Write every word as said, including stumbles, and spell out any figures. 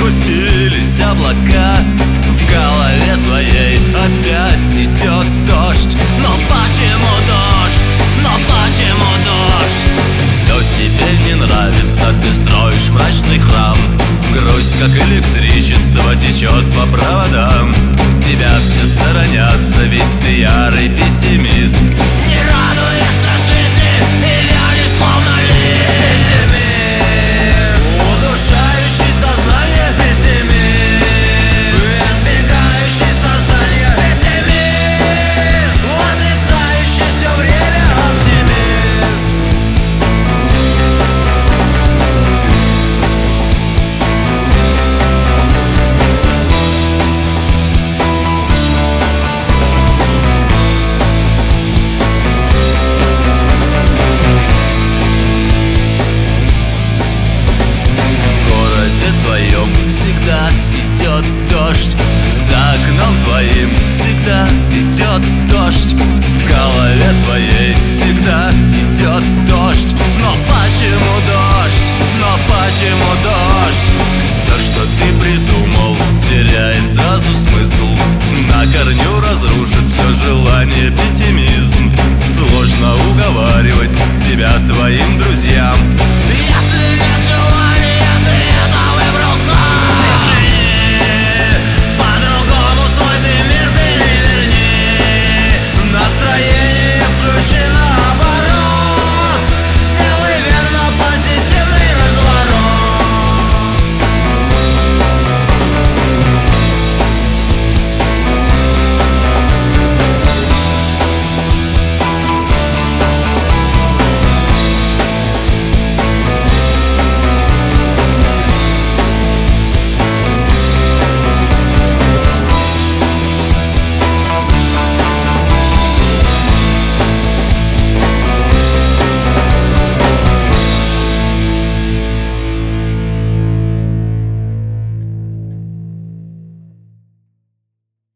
Сгустились облака, в голове твоей опять идет дождь. Но почему дождь? Но почему дождь? Все тебе не нравится, ты строишь мрачный храм. Грусть, как электричество, течет по проводам. Тебя все сторонятся, ведь ты ярый пессимист. Не радуешься жизни и вянешь, словно лист. Пессимист, удушающий сознание пессимист, избегающий сознания пессимист, отрицающий все время оптимист. Всегда идет дождь, за окном твоим всегда идет дождь, в голове твоей всегда идет дождь. Но почему дождь? Но почему дождь? Все, что ты придумал, теряет сразу смысл. На корню разрушит все желание пессимизма.